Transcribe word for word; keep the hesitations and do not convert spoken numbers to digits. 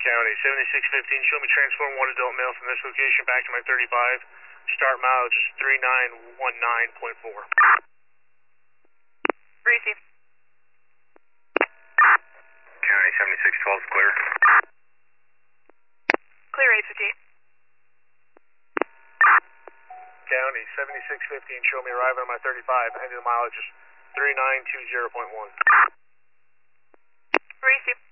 County seventy-six fifteen, show me transform one adult male from this location back to my thirty-five. Start mileage three nine one nine point four. Receive. County seventy-six twelve, clear. Clear eight fifty-eight. County seventy-six fifteen, show me arriving on my thirty-five, heading to mileage three nine two zero point one. Receive.